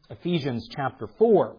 Ephesians chapter 4.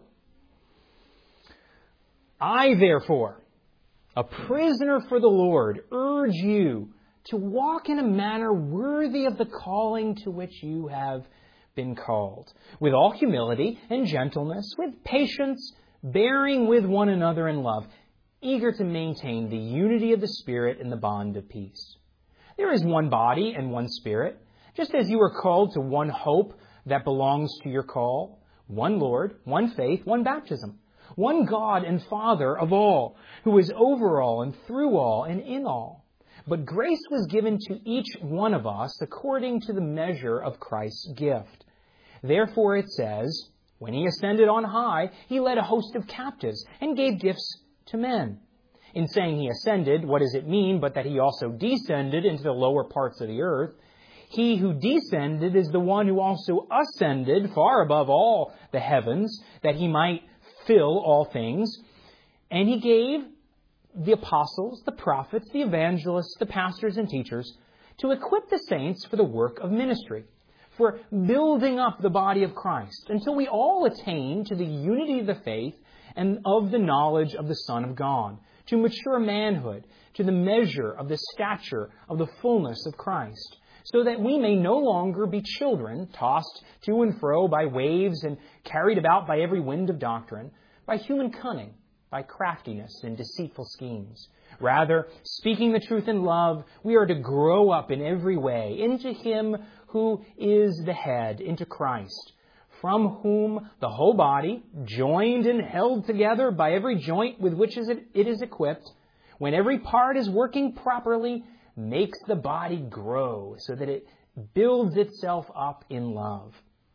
I, therefore, a prisoner for the Lord, urge you to walk in a manner worthy of the calling to which you have been called, with all humility and gentleness, with patience, bearing with one another in love, eager to maintain the unity of the Spirit in the bond of peace. There is one body and one Spirit, just as you are called to one hope that belongs to your call, one Lord, one faith, one baptism, one God and Father of all, who is over all and through all and in all. But grace was given to each one of us according to the measure of Christ's gift. Therefore it says, when he ascended on high, he led a host of captives and gave gifts to men. In saying he ascended, what does it mean but that he also descended into the lower parts of the earth? He who descended is the one who also ascended far above all the heavens, that he might fill all things. And he gave the apostles, the prophets, the evangelists, the pastors and teachers to equip the saints for the work of ministry, for building up the body of Christ, until we all attain to the unity of the faith and of the knowledge of the Son of God, to mature manhood, to the measure of the stature of the fullness of Christ, so that we may no longer be children, tossed to and fro by waves and carried about by every wind of doctrine, by human cunning, by craftiness and deceitful schemes. Rather, speaking the truth in love, we are to grow up in every way into Him who is the head, into Christ, from whom the whole body, joined and held together by every joint with which it is equipped, when every part is working properly, makes the body grow so that it builds itself up in love.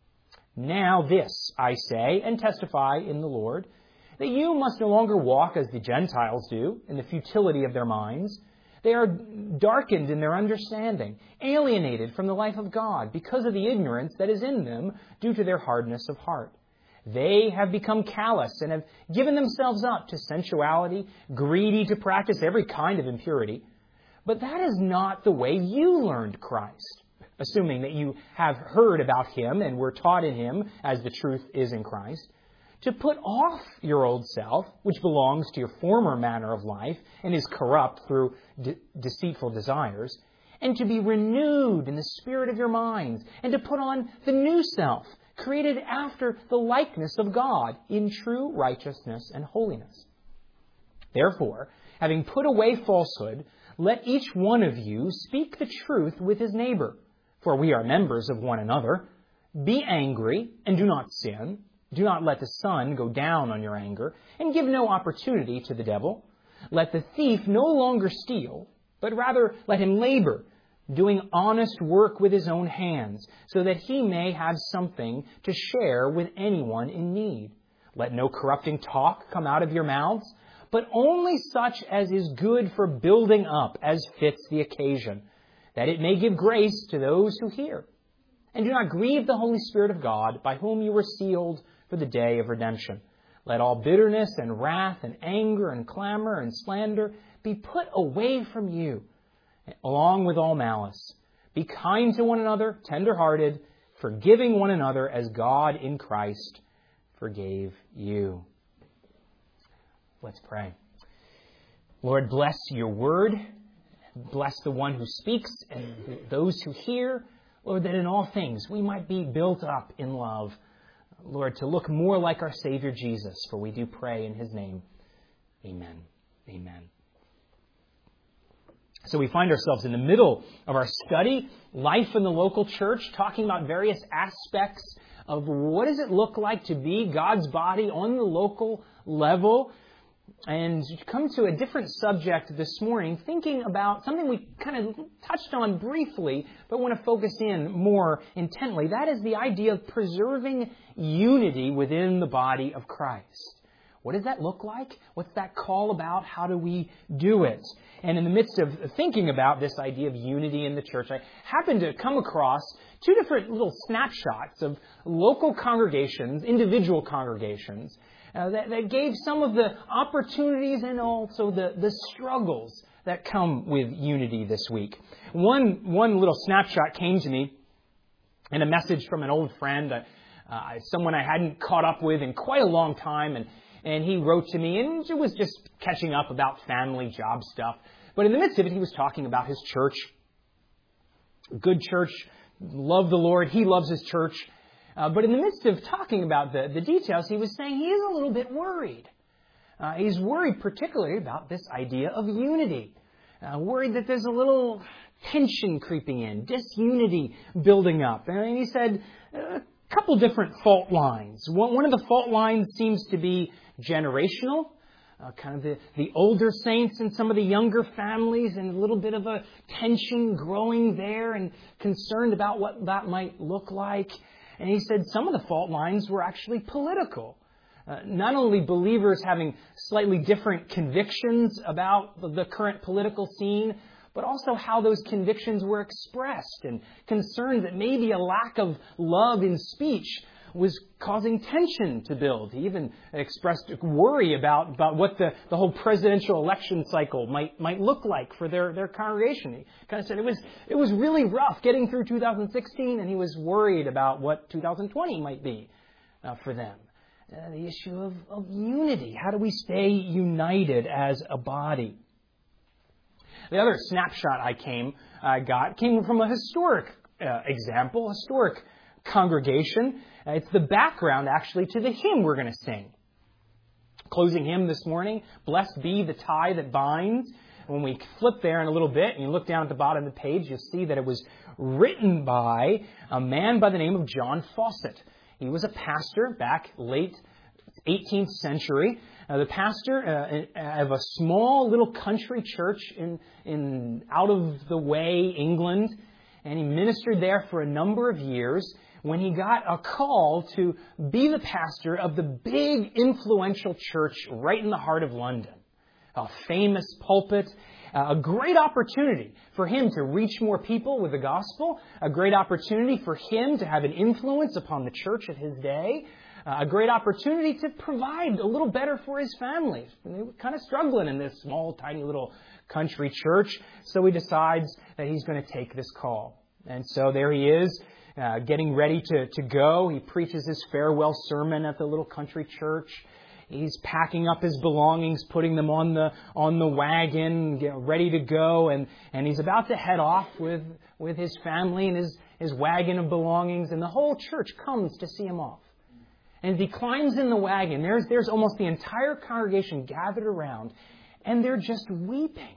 Now this I say and testify in the Lord, that you must no longer walk as the Gentiles do, in the futility of their minds. They are darkened in their understanding, alienated from the life of God because of the ignorance that is in them due to their hardness of heart. They have become callous and have given themselves up to sensuality, greedy to practice every kind of impurity. But that is not the way you learned Christ, assuming that you have heard about Him and were taught in Him as the truth is in Christ, to put off your old self, which belongs to your former manner of life and is corrupt through deceitful desires, and to be renewed in the spirit of your minds, and to put on the new self, created after the likeness of God in true righteousness and holiness. Therefore, having put away falsehood, let each one of you speak the truth with his neighbor, for we are members of one another. Be angry and do not sin. Do not let the sun go down on your anger, and give no opportunity to the devil. Let the thief no longer steal, but rather let him labor, doing honest work with his own hands, so that he may have something to share with anyone in need. Let no corrupting talk come out of your mouths, but only such as is good for building up as fits the occasion, that it may give grace to those who hear. And do not grieve the Holy Spirit of God, by whom you were sealed for the day of redemption. Let all bitterness and wrath and anger and clamor and slander be put away from you, along with all malice. Be kind to one another, tender-hearted, forgiving one another as God in Christ forgave you. Let's pray. Lord, bless your word. Bless the one who speaks and those who hear. Lord, that in all things we might be built up in love. Lord, to look more like our Savior Jesus, for we do pray in His name. Amen. Amen. So we find ourselves in the middle of our study, Life in the Local Church, talking about various aspects of what does it look like to be God's body on the local level. And come to a different subject this morning, thinking about something we kind of touched on briefly, but want to focus in more intently. That is the idea of preserving unity within the body of Christ. What does that look like? What's that call about? How do we do it? And in the midst of thinking about this idea of unity in the church, I happened to come across two different little snapshots of local congregations, individual congregations, that gave some of the opportunities and also the struggles that come with unity this week. One little snapshot came to me in a message from an old friend. someone I hadn't caught up with in quite a long time, and he wrote to me, and it was just catching up about family, job stuff. But in the midst of it, he was talking about his church. Good church, love the Lord, he loves his church. But in the midst of talking about the details, he was saying he is a little bit worried. He's worried particularly about this idea of unity. Worried that there's a little tension creeping in, disunity building up. And he said a couple different fault lines. One of the fault lines seems to be generational. Kind of the older saints and some of the younger families, and a little bit of a tension growing there and concerned about what that might look like. And he said some of the fault lines were actually political. Not only believers having slightly different convictions about the current political scene, but also how those convictions were expressed, and concerns that maybe a lack of love in speech was causing tension to build. He even expressed worry about what the whole presidential election cycle might look like for their congregation. He kind of said it was really rough getting through 2016, and he was worried about what 2020 might be for them. The issue of unity. How do we stay united as a body? The other snapshot I got came from a historic example, historic congregation. It's the background, actually, to the hymn we're going to sing. Closing hymn this morning, Blessed Be the Tie That Binds. When we flip there in a little bit and you look down at the bottom of the page, you'll see that it was written by a man by the name of John Fawcett. He was a pastor back late 18th century. The pastor of a small little country church in out of the way England, and he ministered there for a number of years when he got a call to be the pastor of the big influential church right in the heart of London. A famous pulpit, a great opportunity for him to reach more people with the gospel, a great opportunity for him to have an influence upon the church of his day, a great opportunity to provide a little better for his family. And they were kind of struggling in this small, tiny little country church, so he decides that he's going to take this call. And so there he is, getting ready to go. He preaches his farewell sermon at the little country church. He's packing up his belongings, putting them on the wagon, ready to go, and he's about to head off with his family and his wagon of belongings, and the whole church comes to see him off. And as he climbs in the wagon, there's almost the entire congregation gathered around, and they're just weeping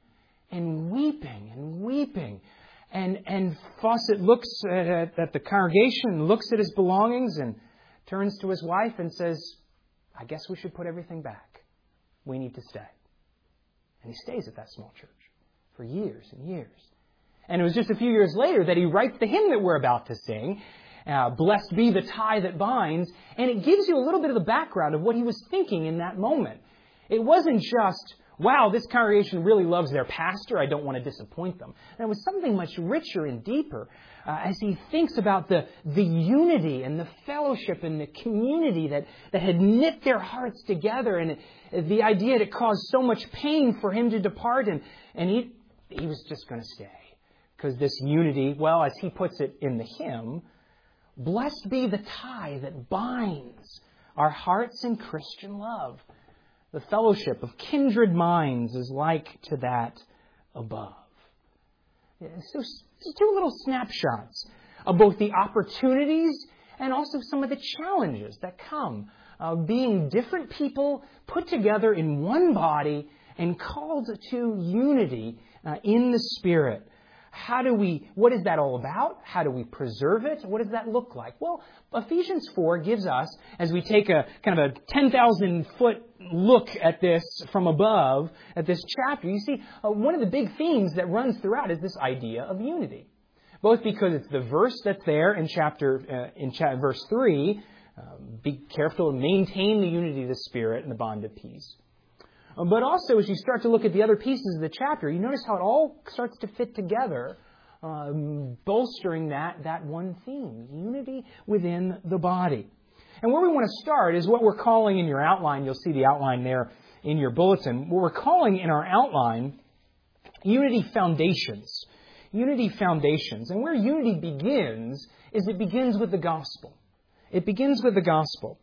and weeping and weeping. And Fawcett looks at the congregation, looks at his belongings, and turns to his wife and says, I guess we should put everything back. We need to stay. And he stays at that small church for years and years. And it was just a few years later that he writes the hymn that we're about to sing, Blessed Be the Tie That Binds, and it gives you a little bit of the background of what he was thinking in that moment. It wasn't just, wow, this congregation really loves their pastor, I don't want to disappoint them. And it was something much richer and deeper as he thinks about the unity and the fellowship and the community that had knit their hearts together, and the idea that it caused so much pain for him to depart, and he was just going to stay. Because this unity, well, as he puts it in the hymn, blessed be the tie that binds our hearts in Christian love. The fellowship of kindred minds is like to that above. So just two little snapshots of both the opportunities and also some of the challenges that come of being different people put together in one body and called to unity in the Spirit. What is that all about? How do we preserve it? What does that look like? Well, Ephesians 4 gives us, as we take a kind of a 10,000-foot look at this from above, at this chapter, you see one of the big themes that runs throughout is this idea of unity. Both because it's the verse that's there in verse 3, be careful to maintain the unity of the Spirit and the bond of peace. But also, as you start to look at the other pieces of the chapter, you notice how it all starts to fit together, bolstering that one theme, unity within the body. And where we want to start is what we're calling in your outline. You'll see the outline there in your bulletin. What we're calling in our outline, unity foundations. Unity foundations. And where unity begins is it begins with the gospel. It begins with the gospel.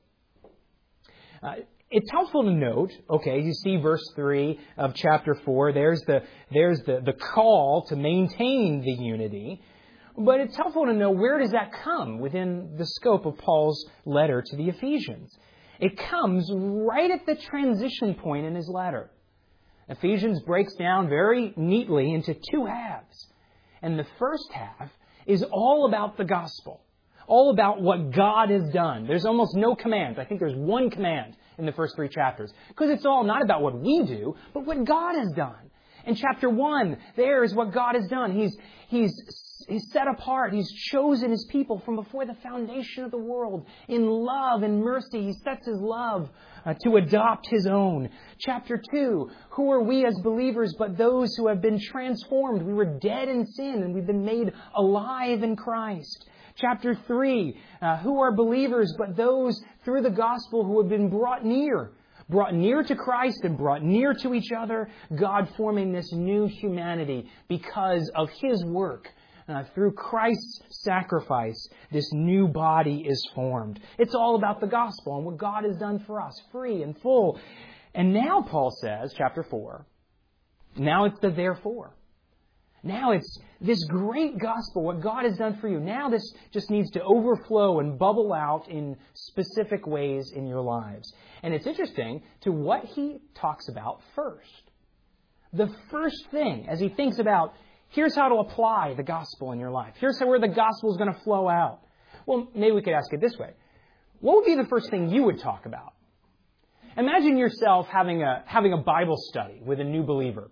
It's helpful to note, okay, you see verse 3 of chapter 4, there's the call to maintain the unity. But it's helpful to know, where does that come within the scope of Paul's letter to the Ephesians? It comes right at the transition point in his letter. Ephesians breaks down very neatly into two halves. And the first half is all about the gospel, all about what God has done. There's almost no commands. I think there's one command in the first 3 chapters, because it's all not about what we do, but what God has done. In chapter 1, there is what God has done. He's set apart. He's chosen His people from before the foundation of the world. In love and mercy, He sets His love to adopt His own. Chapter 2, who are we as believers but those who have been transformed? We were dead in sin and we've been made alive in Christ. Chapter 3, who are believers but those through the gospel who have been brought near to Christ and brought near to each other, God forming this new humanity because of His work. Through Christ's sacrifice, this new body is formed. It's all about the gospel and what God has done for us, free and full. And now Paul says, chapter 4, now it's the therefore. Now it's this great gospel, what God has done for you. Now this just needs to overflow and bubble out in specific ways in your lives. And it's interesting to what he talks about first. The first thing, as he thinks about, here's how to apply the gospel in your life. Here's where the gospel is going to flow out. Well, maybe we could ask it this way. What would be the first thing you would talk about? Imagine yourself having a Bible study with a new believer.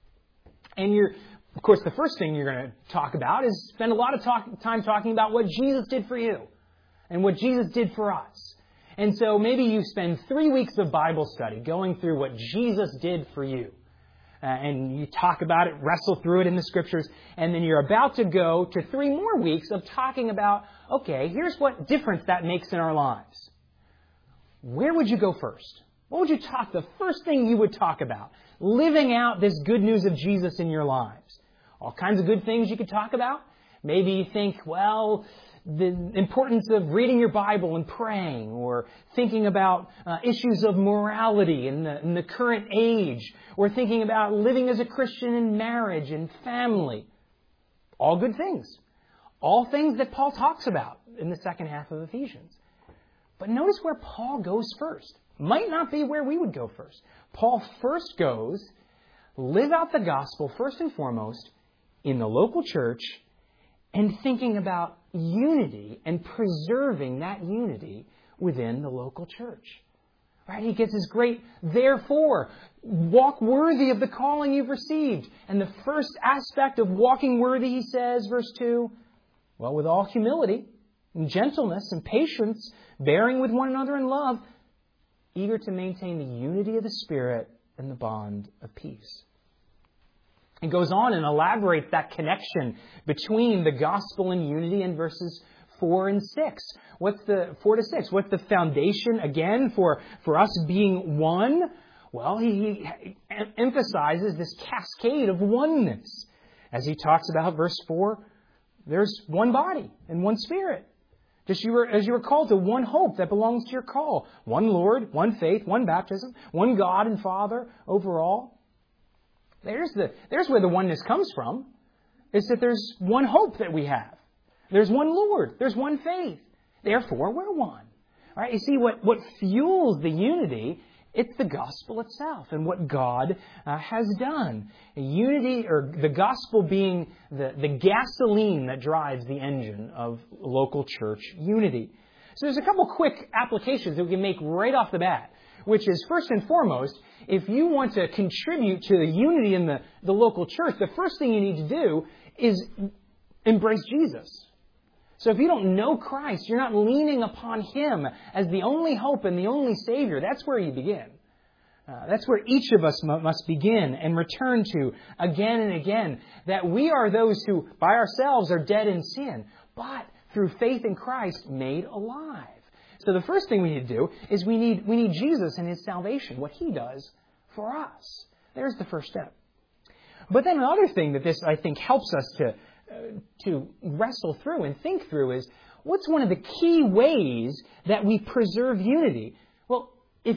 And of course, the first thing you're going to talk about is spend a lot of time talking about what Jesus did for you and what Jesus did for us. And so maybe you spend 3 weeks of Bible study going through what Jesus did for you. And you talk about it, wrestle through it in the Scriptures, and then you're about to go to 3 more weeks of talking about, okay, here's what difference that makes in our lives. Where would you go first? What would you talk, the first thing you would talk about? Living out this good news of Jesus in your lives. All kinds of good things you could talk about. Maybe you think, well, the importance of reading your Bible and praying, or thinking about issues of morality in the current age, or thinking about living as a Christian in marriage and family. All good things. All things that Paul talks about in the second half of Ephesians. But notice where Paul goes first. Might not be where we would go first. Paul first goes, live out the gospel first and foremost in the local church, and thinking about unity and preserving that unity within the local church. Right? He gets his great, therefore, walk worthy of the calling you've received. And the first aspect of walking worthy, he says, verse 2, well, with all humility and gentleness and patience, bearing with one another in love, eager to maintain the unity of the Spirit and the bond of peace. It goes on and elaborates that connection between the gospel and unity in verses 4 and 6. What's the 4 to 6? What's the foundation again for us being one? Well, he emphasizes this cascade of oneness. As he talks about verse 4, there's one body and one Spirit. Just as you were called to one hope that belongs to your call. One Lord, one faith, one baptism, one God and Father over all. There's where the oneness comes from. It's that there's one hope that we have. There's one Lord. There's one faith. Therefore, we're one. All right? You see, what fuels the unity, it's the gospel itself and what God has done. Unity, or the gospel being the gasoline that drives the engine of local church unity. So there's a couple quick applications that we can make right off the bat, which is, first and foremost, if you want to contribute to the unity in the local church, the first thing you need to do is embrace Jesus. So if you don't know Christ, you're not leaning upon Him as the only hope and the only Savior. That's where you begin. That's where each of us must begin and return to again and again, that we are those who by ourselves are dead in sin, but through faith in Christ made alive. So the first thing we need to do is we need Jesus and His salvation, what He does for us. There's the first step. But then another thing that this, I think, helps us to wrestle through and think through is, what's one of the key ways that we preserve unity? Well, if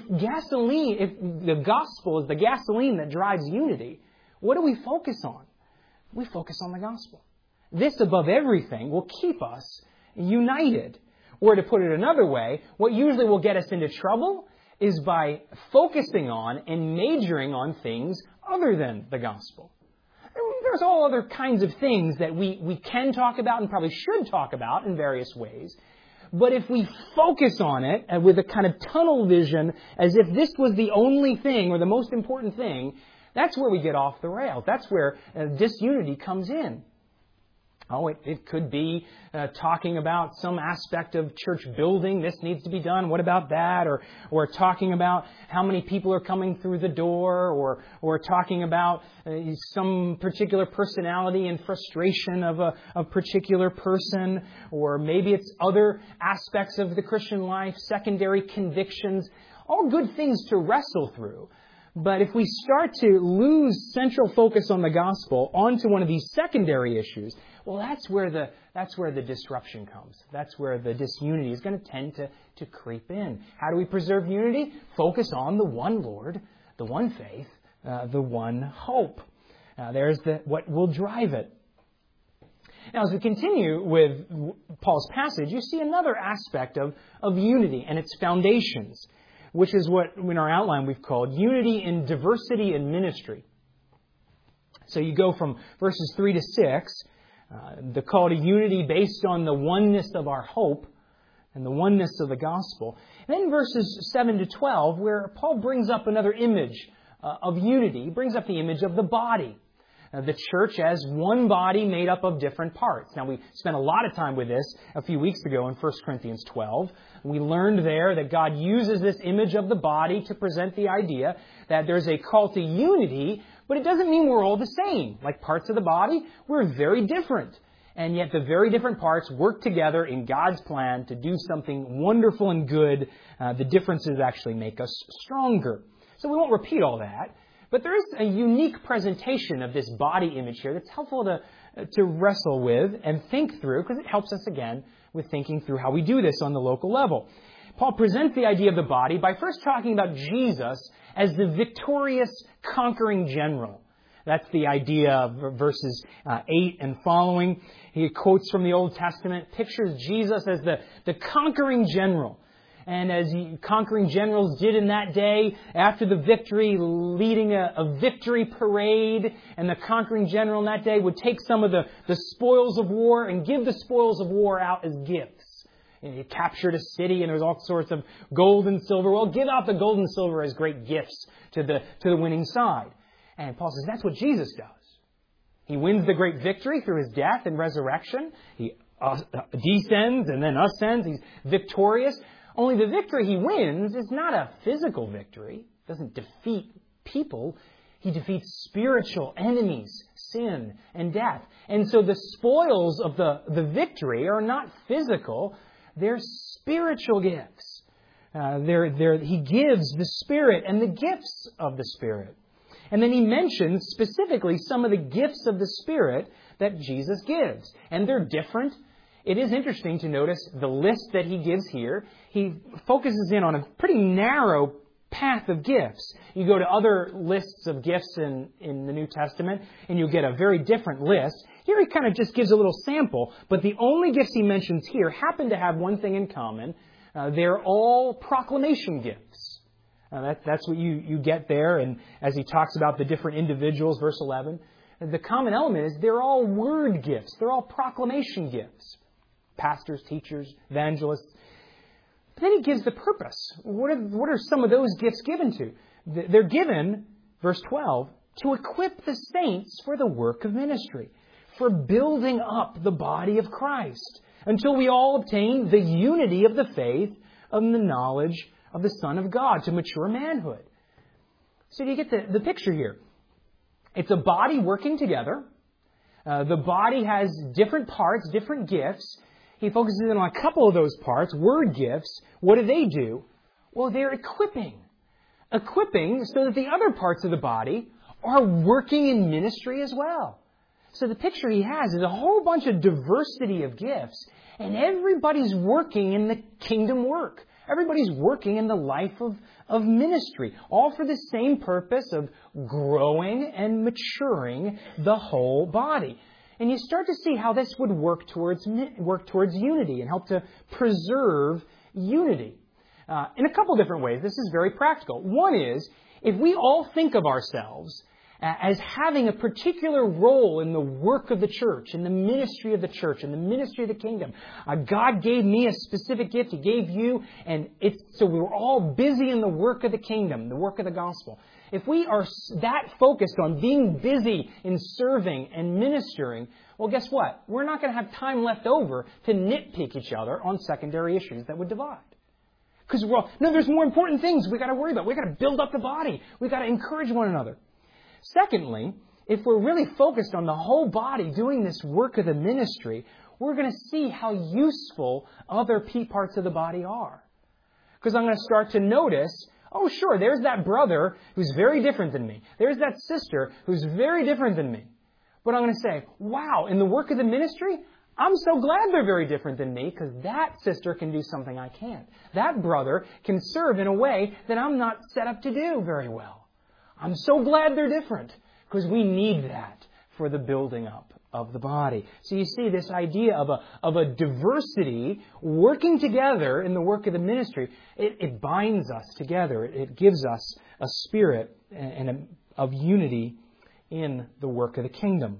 the gospel is the gasoline that drives unity, what do we focus on? We focus on the gospel. This, above everything, will keep us united. Or to put it another way, what usually will get us into trouble is by focusing on and majoring on things other than the gospel. There's all other kinds of things that we can talk about and probably should talk about in various ways. But if we focus on it with a kind of tunnel vision, as if this was the only thing or the most important thing, that's where we get off the rails. That's where disunity comes in. Oh, it could be talking about some aspect of church building. This needs to be done. What about that? Or talking about how many people are coming through the door, or talking about some particular personality and frustration of a particular person, or maybe it's other aspects of the Christian life, secondary convictions, all good things to wrestle through. But if we start to lose central focus on the gospel onto one of these secondary issues, well, that's where the disruption comes. That's where the disunity is going to tend to creep in. How do we preserve unity? Focus on the one Lord, the one faith, the one hope. There's what will drive it. Now, as we continue with Paul's passage, you see another aspect of unity and its foundations, which is what in our outline we've called unity in diversity in ministry. So you go from verses 3 to 6, the call to unity based on the oneness of our hope and the oneness of the gospel. And then verses 7 to 12, where Paul brings up another image of unity. He brings up the image of the body. The church as one body made up of different parts. Now, we spent a lot of time with this a few weeks ago in 1 Corinthians 12. We learned there that God uses this image of the body to present the idea that there's a call to unity, but it doesn't mean we're all the same. Like parts of the body, we're very different. And yet the very different parts work together in God's plan to do something wonderful and good. The differences actually make us stronger. So we won't repeat all that. But there is a unique presentation of this body image here that's helpful to wrestle with and think through, because it helps us, again, with thinking through how we do this on the local level. Paul presents the idea of the body by first talking about Jesus as the victorious, conquering general. That's the idea of verses 8 and following. He quotes from the Old Testament, pictures Jesus as the conquering general. And as conquering generals did in that day, after the victory, leading a victory parade, and the conquering general in that day would take some of the spoils of war and give the spoils of war out as gifts. And he captured a city and there was all sorts of gold and silver. Well, give out the gold and silver as great gifts to the winning side. And Paul says that's what Jesus does. He wins the great victory through His death and resurrection. He descends and then ascends. He's victorious. Only the victory He wins is not a physical victory. He doesn't defeat people. He defeats spiritual enemies, sin and death. And so the spoils of the victory are not physical. They're spiritual gifts. He gives the Spirit and the gifts of the Spirit. And then He mentions specifically some of the gifts of the Spirit that Jesus gives. And they're different. It is interesting to notice the list that He gives here. He focuses in on a pretty narrow path of gifts. You go to other lists of gifts in the New Testament, and you'll get a very different list. Here He kind of just gives a little sample, but the only gifts He mentions here happen to have one thing in common. They're all proclamation gifts. That's what you get there. And as He talks about the different individuals, verse 11, the common element is they're all word gifts. They're all proclamation gifts. Pastors, teachers, evangelists. But then He gives the purpose. What are some of those gifts given to? They're given, verse 12, to equip the saints for the work of ministry, for building up the body of Christ, until we all obtain the unity of the faith and the knowledge of the Son of God, to mature manhood. So you get the picture here. It's a body working together. The body has different parts, different gifts. He focuses in on a couple of those parts, word gifts. What do? Well, they're equipping. Equipping so that the other parts of the body are working in ministry as well. So the picture he has is a whole bunch of diversity of gifts. And everybody's working in the kingdom work. Everybody's working in the life of ministry, all for the same purpose of growing and maturing the whole body. And you start to see how this would work towards unity and help to preserve unity. In a couple different ways. This is very practical. One is, if we all think of ourselves as having a particular role in the work of the church, in the ministry of the church, in the ministry of the kingdom. God gave me a specific gift. He gave you. And so we were all busy in the work of the kingdom, the work of the gospel. If we are that focused on being busy in serving and ministering, well, guess what? We're not going to have time left over to nitpick each other on secondary issues that would divide. Because there's more important things we've got to worry about. We've got to build up the body. We've got to encourage one another. Secondly, if we're really focused on the whole body doing this work of the ministry, we're going to see how useful other parts of the body are. Because I'm going to start to notice, oh, sure, there's that brother who's very different than me. There's that sister who's very different than me. But I'm going to say, wow, in the work of the ministry, I'm so glad they're very different than me because that sister can do something I can't. That brother can serve in a way that I'm not set up to do very well. I'm so glad they're different because we need that for the building up of the body. So you see this idea of a diversity working together in the work of the ministry. It binds us together. It gives us a spirit of unity in the work of the kingdom.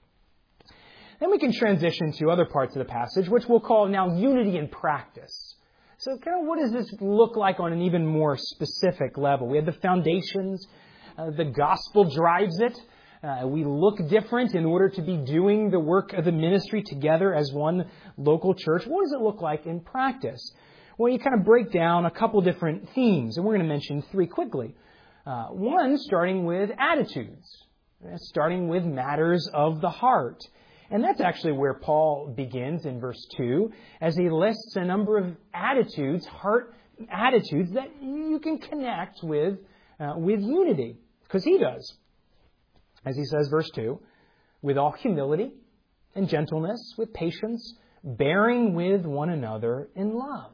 Then we can transition to other parts of the passage, which we'll call now unity in practice. So kind of what does this look like on an even more specific level? We have the foundations. The gospel drives it. We look different in order to be doing the work of the ministry together as one local church. What does it look like in practice? Well, you kind of break down a couple different themes, and we're going to mention three quickly. One, starting with attitudes, starting with matters of the heart. And that's actually where Paul begins in verse 2, as he lists a number of attitudes, heart attitudes, that you can connect with unity. Because he does. As he says, verse 2, with all humility and gentleness, with patience, bearing with one another in love.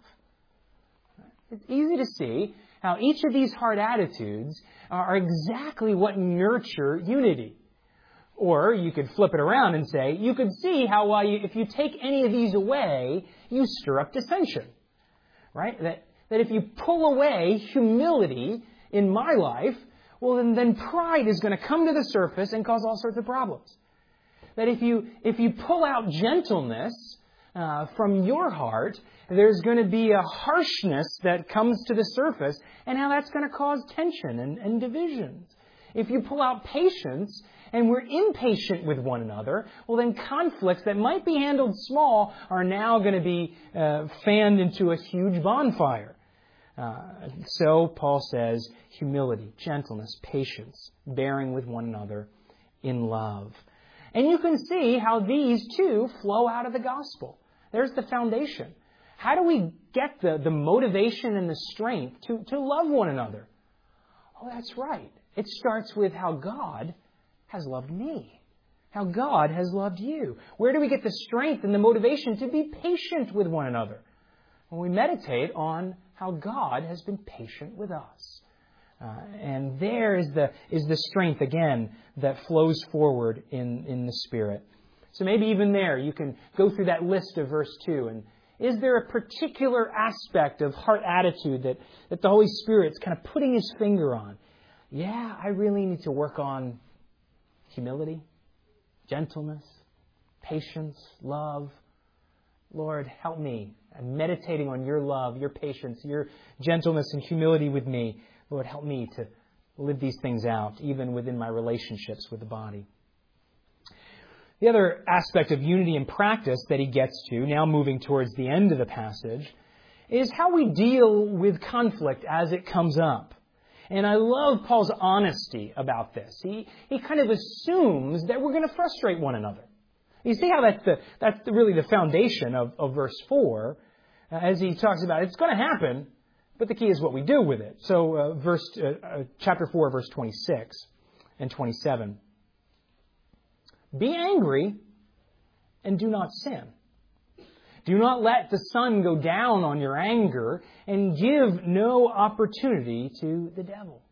It's easy to see how each of these heart attitudes are exactly what nurture unity. Or you could flip it around and say, you could see how if you take any of these away, you stir up dissension. Right? That if you pull away humility in my life, well, then pride is going to come to the surface and cause all sorts of problems. That if you pull out gentleness from your heart, there's going to be a harshness that comes to the surface, and how that's going to cause tension and divisions. If you pull out patience, and we're impatient with one another, well, then conflicts that might be handled small are now going to be fanned into a huge bonfire. So Paul says, humility, gentleness, patience, bearing with one another in love. And you can see how these two flow out of the gospel. There's the foundation. How do we get the motivation and the strength to love one another? Oh, that's right. It starts with how God has loved me. How God has loved you. Where do we get the strength and the motivation to be patient with one another? When we meditate on how God has been patient with us. And there is the strength, again, that flows forward in the Spirit. So maybe even there you can go through that list of verse 2. And is there a particular aspect of heart attitude that the Holy Spirit's kind of putting His finger on? Yeah, I really need to work on humility, gentleness, patience, love. Lord, help me. I'm meditating on your love, your patience, your gentleness and humility with me. Lord, help me to live these things out, even within my relationships with the body. The other aspect of unity in practice that he gets to, now moving towards the end of the passage, is how we deal with conflict as it comes up. And I love Paul's honesty about this. He kind of assumes that we're going to frustrate one another. You see how that's really the foundation of verse 4, as he talks about it's going to happen, but the key is what we do with it. So chapter 4, verse 26 and 27. Be angry and do not sin. Do not let the sun go down on your anger, and give no opportunity to the devil.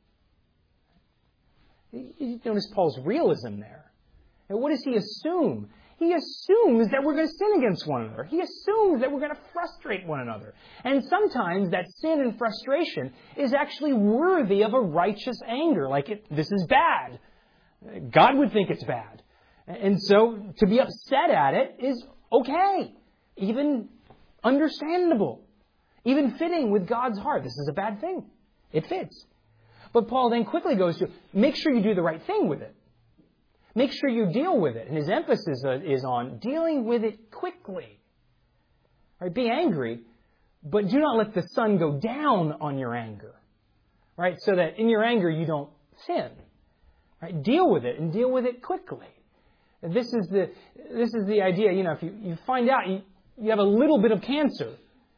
You notice Paul's realism there. And what does he assume? He assumes that we're going to sin against one another. He assumes that we're going to frustrate one another. And sometimes that sin and frustration is actually worthy of a righteous anger. Like, this is bad. God would think it's bad. And so to be upset at it is okay. Even understandable. Even fitting with God's heart. This is a bad thing. It fits. But Paul then quickly goes to make sure you do the right thing with it. Make sure you deal with it. And his emphasis is on dealing with it quickly. Right? Be angry, but do not let the sun go down on your anger. Right? So that in your anger you don't sin. Right? Deal with it and deal with it quickly. And this is the idea. You know, if you find out you have a little bit of cancer,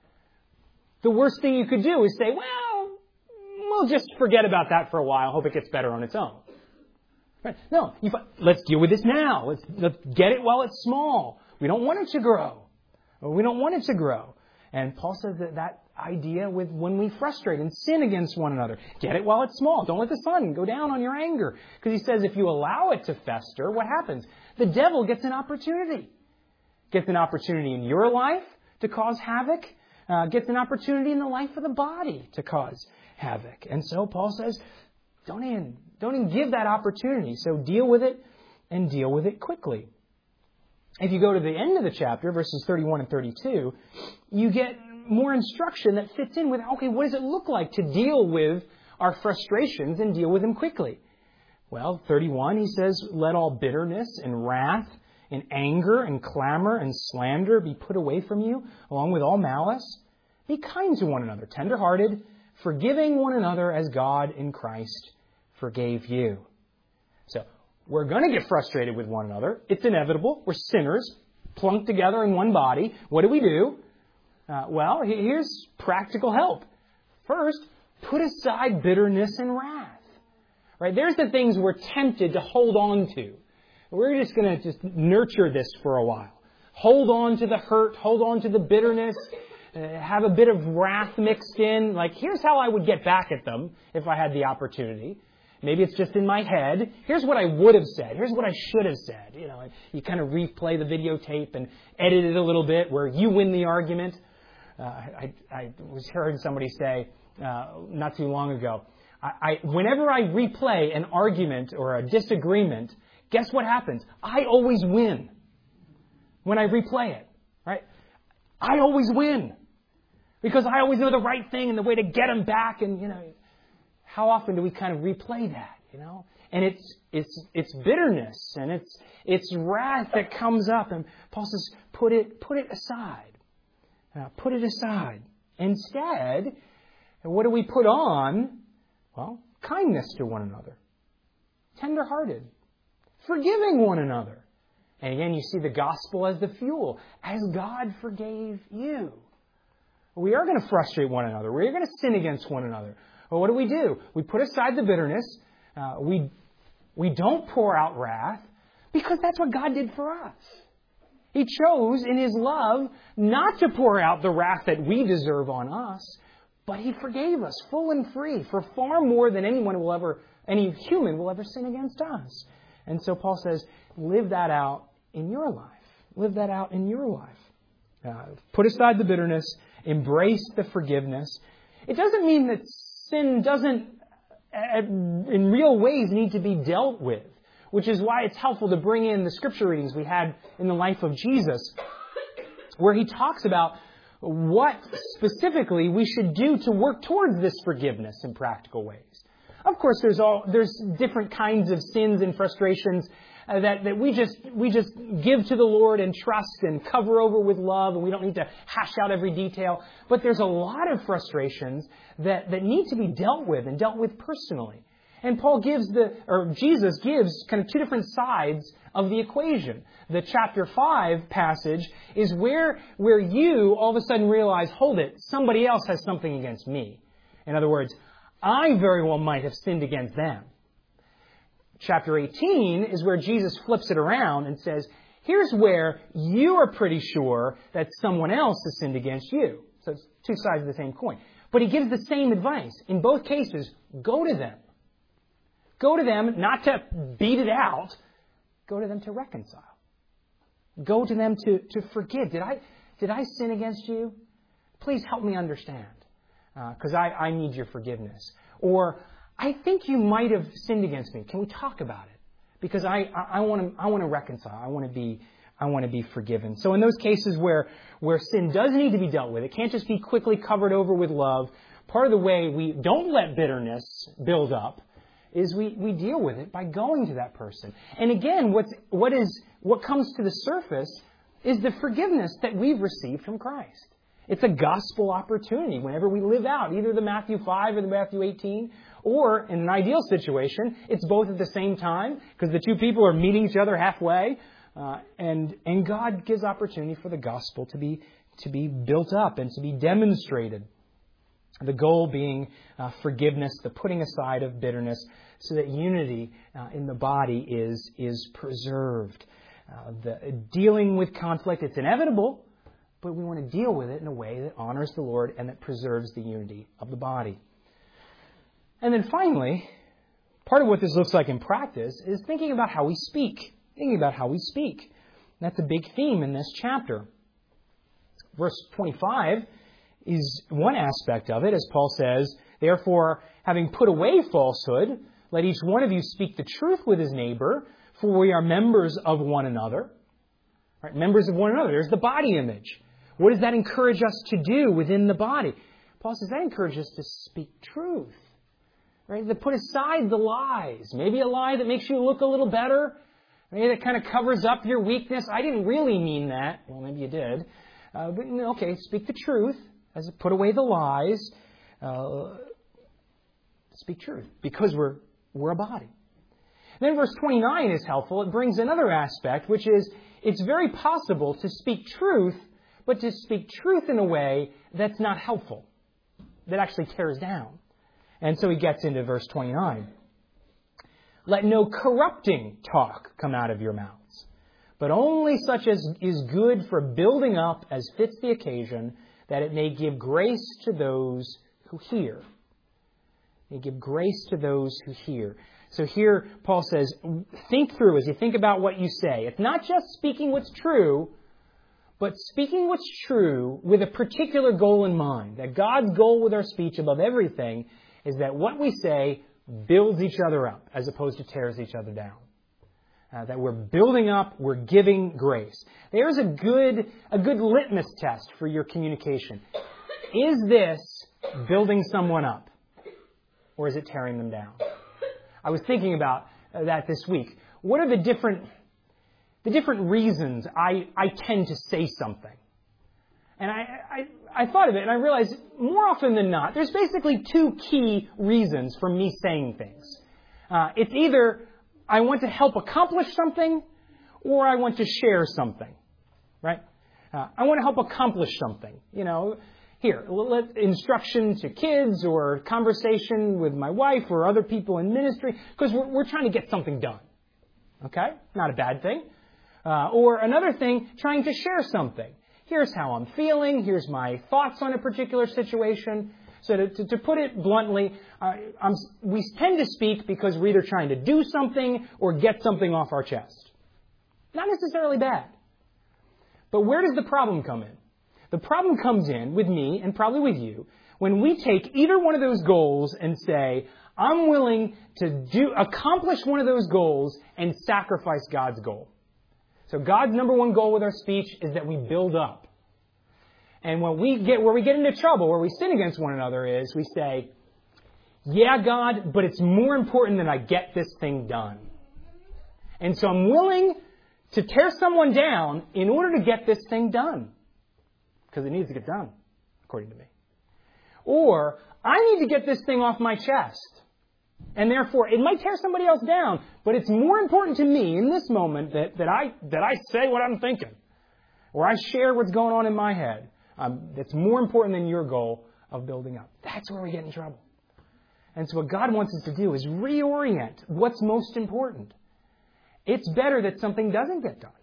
the worst thing you could do is say, well, we'll just forget about that for a while. Hope it gets better on its own. Right? No, let's deal with this now. Let's get it while it's small. We don't want it to grow. We don't want it to grow. And Paul says that idea with when we frustrate and sin against one another, get it while it's small. Don't let the sun go down on your anger. Because he says if you allow it to fester, what happens? The devil gets an opportunity. Gets an opportunity in your life to cause havoc. Gets an opportunity in the life of the body to cause havoc. And so Paul says, don't even give that opportunity. So deal with it and deal with it quickly. If you go to the end of the chapter, verses 31 and 32, you get more instruction that fits in with, okay, what does it look like to deal with our frustrations and deal with them quickly? Well, 31, he says, let all bitterness and wrath and anger and clamor and slander be put away from you, along with all malice. Be kind to one another, tender-hearted, forgiving one another as God in Christ forgave you. So, we're going to get frustrated with one another. It's inevitable. We're sinners, plunked together in one body. What do? Well, here's practical help. First, put aside bitterness and wrath. Right? There's the things we're tempted to hold on to. We're just going to just nurture this for a while. Hold on to the hurt. Hold on to the bitterness. Have a bit of wrath mixed in. Like, here's how I would get back at them if I had the opportunity. Maybe it's just in my head. Here's what I would have said. Here's what I should have said. You know, you kind of replay the videotape and edit it a little bit where you win the argument. I was hearing somebody say not too long ago, whenever I replay an argument or a disagreement, guess what happens? I always win when I replay it, right? I always win because I always know the right thing and the way to get them back. And, you know, how often do we kind of replay that, you know? And it's bitterness and it's wrath that comes up. And Paul says, put it aside. Put it aside. Instead, what do we put on? Well, kindness to one another. Tender-hearted. Forgiving one another. And again, you see the gospel as the fuel. As God forgave you. We are going to frustrate one another. We are going to sin against one another. Well, what do? We put aside the bitterness. We don't pour out wrath because that's what God did for us. He chose in His love not to pour out the wrath that we deserve on us, but He forgave us full and free for far more than any human will ever sin against us. And so Paul says, live that out in your life. Live that out in your life. Put aside the bitterness. Embrace the forgiveness. It doesn't mean that sin doesn't, in real ways, need to be dealt with, which is why it's helpful to bring in the scripture readings we had in the life of Jesus, where He talks about what specifically we should do to work towards this forgiveness in practical ways. Of course, there's different kinds of sins and frustrations that we just give to the Lord and trust and cover over with love, and we don't need to hash out every detail. But there's a lot of frustrations that need to be dealt with and dealt with personally. And Jesus gives kind of two different sides of the equation. The chapter 5 passage is where you all of a sudden realize, hold it, somebody else has something against me. In other words, I very well might have sinned against them. Chapter 18 is where Jesus flips it around and says, Here's where you are pretty sure that someone else has sinned against you. So it's two sides of the same coin. But he gives the same advice. In both cases, go to them. Go to them not to beat it out. Go to them to reconcile. Go to them to forgive. Did I sin against you? Please help me understand. Because I need your forgiveness. Or, I think you might have sinned against me. Can we talk about it? Because I want to reconcile. I want to be forgiven. So in those cases where sin does need to be dealt with, it can't just be quickly covered over with love. Part of the way we don't let bitterness build up is we deal with it by going to that person. And again, what comes to the surface is the forgiveness that we've received from Christ. It's a gospel opportunity whenever we live out either the Matthew 5 or the Matthew 18, or in an ideal situation, it's both at the same time because the two people are meeting each other halfway, and God gives opportunity for the gospel to be built up and to be demonstrated. The goal being forgiveness, the putting aside of bitterness, so that unity in the body is preserved. Dealing with conflict, it's inevitable, but we want to deal with it in a way that honors the Lord and that preserves the unity of the body. And then finally, part of what this looks like in practice is thinking about how we speak. Thinking about how we speak. That's a big theme in this chapter. Verse 25 is one aspect of it, as Paul says, "Therefore, having put away falsehood, let each one of you speak the truth with his neighbor, for we are members of one another." Right? Members of one another. There's the body image. What does that encourage us to do within the body? Paul says that encourages us to speak truth. Right? To put aside the lies. Maybe a lie that makes you look a little better. Maybe that kind of covers up your weakness. I didn't really mean that. Well, maybe you did. But okay, speak the truth. As put away the lies. Speak truth. Because we're a body. Then verse 29 is helpful. It brings another aspect, which is it's very possible to speak truth, but to speak truth in a way that's not helpful. That actually tears down. And so he gets into verse 29. "Let no corrupting talk come out of your mouths, but only such as is good for building up as fits the occasion, that it may give grace to those who hear." May give grace to those who hear. So here Paul says, think through as you think about what you say. It's not just speaking what's true, but speaking what's true with a particular goal in mind. That God's goal with our speech above everything is that what we say builds each other up as opposed to tears each other down. That we're building up, we're giving grace. There's a good litmus test for your communication. Is this building someone up? Or is it tearing them down? I was thinking about that this week. What are the different reasons I tend to say something? And I thought of it and I realized more often than not, there's basically two key reasons for me saying things. It's either I want to help accomplish something or I want to share something, right? I want to help accomplish something. Here, instruction to kids or conversation with my wife or other people in ministry, because we're trying to get something done. Okay? Not a bad thing. Or another thing, trying to share something. Here's how I'm feeling. Here's my thoughts on a particular situation. So to put it bluntly, we tend to speak because we're either trying to do something or get something off our chest. Not necessarily bad. But where does the problem come in? The problem comes in with me and probably with you when we take either one of those goals and say, I'm willing to accomplish one of those goals and sacrifice God's goal. So God's number one goal with our speech is that we build up. And where we get into trouble, where we sin against one another is we say, yeah, God, but it's more important that I get this thing done. And so I'm willing to tear someone down in order to get this thing done. Because it needs to get done, according to me. Or, I need to get this thing off my chest. And therefore, it might tear somebody else down, but it's more important to me in this moment that I say what I'm thinking. Or I share what's going on in my head. That's more important than your goal of building up. That's where we get in trouble. And so what God wants us to do is reorient what's most important. It's better that something doesn't get done.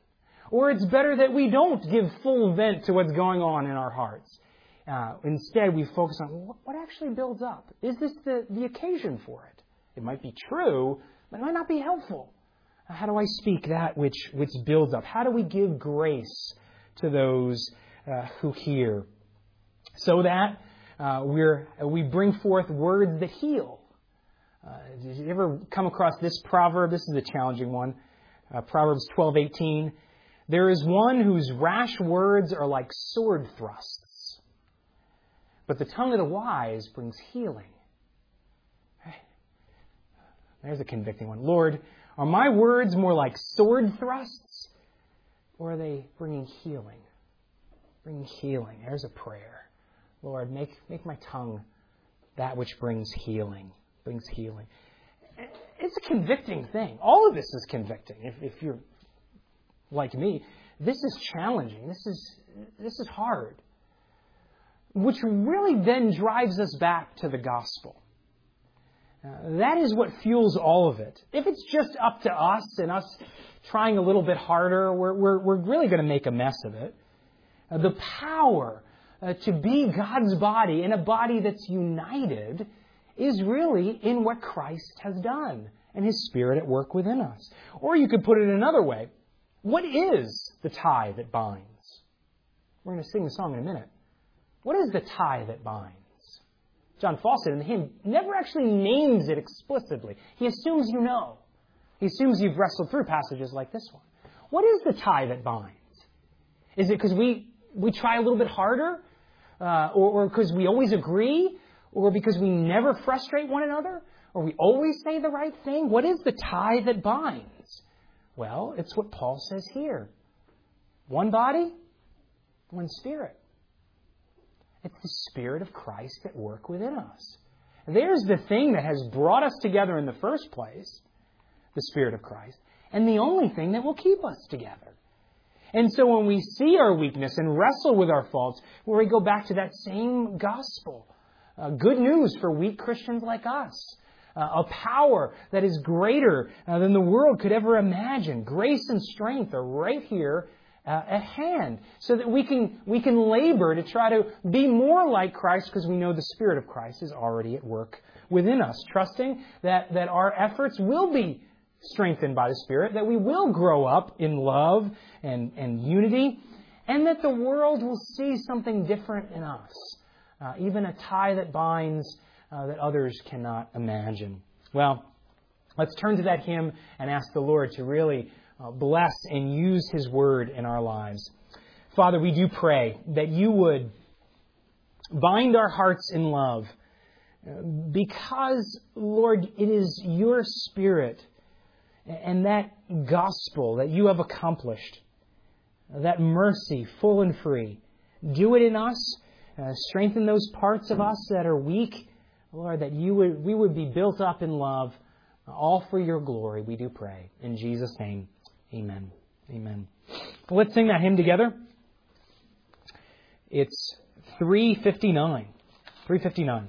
Or it's better that we don't give full vent to what's going on in our hearts. Instead, we focus on what actually builds up. Is this the occasion for it? It might be true, but it might not be helpful. How do I speak that which builds up? How do we give grace to those who hear? So that we bring forth words that heal. Did you ever come across this proverb? This is a challenging one. Proverbs 12:18. There is one whose rash words are like sword thrusts, but the tongue of the wise brings healing. There's a convicting one. Lord, are my words more like sword thrusts, or are they bringing healing? Bringing healing. There's a prayer. Lord, make my tongue that which brings healing. Brings healing. It's a convicting thing. All of this is convicting. If you're like me, this is challenging. This is hard. Which really then drives us back to the gospel. That is what fuels all of it. If it's just up to us and us trying a little bit harder, we're really going to make a mess of it. The power to be God's body in a body that's united is really in what Christ has done and His Spirit at work within us. Or you could put it another way. What is the tie that binds? We're going to sing the song in a minute. What is the tie that binds? John Fawcett in the hymn never actually names it explicitly. He assumes you know. He assumes you've wrestled through passages like this one. What is the tie that binds? Is it because we try a little bit harder? Or because we always agree? Or because we never frustrate one another? Or we always say the right thing? What is the tie that binds? Well, it's what Paul says here. One body, one Spirit. It's the Spirit of Christ at work within us. There's the thing that has brought us together in the first place, the Spirit of Christ, and the only thing that will keep us together. And so when we see our weakness and wrestle with our faults, where we go back to that same gospel, good news for weak Christians like us, a power that is greater than the world could ever imagine. Grace and strength are right here at hand, so that we can labor to try to be more like Christ because we know the Spirit of Christ is already at work within us, trusting that our efforts will be strengthened by the Spirit, that we will grow up in love and unity, and that the world will see something different in us, even a tie that binds that others cannot imagine. Well, let's turn to that hymn and ask the Lord to really bless and use His Word in our lives. Father, we do pray that You would bind our hearts in love because, Lord, it is Your Spirit and that gospel that You have accomplished, that mercy, full and free. Do it in us. Strengthen those parts of us that are weak, Lord, that we would be built up in love, all for Your glory, we do pray. In Jesus' name, amen. Amen. Well, let's sing that hymn together. It's 359. 359.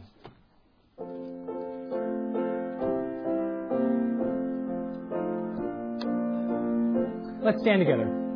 Let's stand together.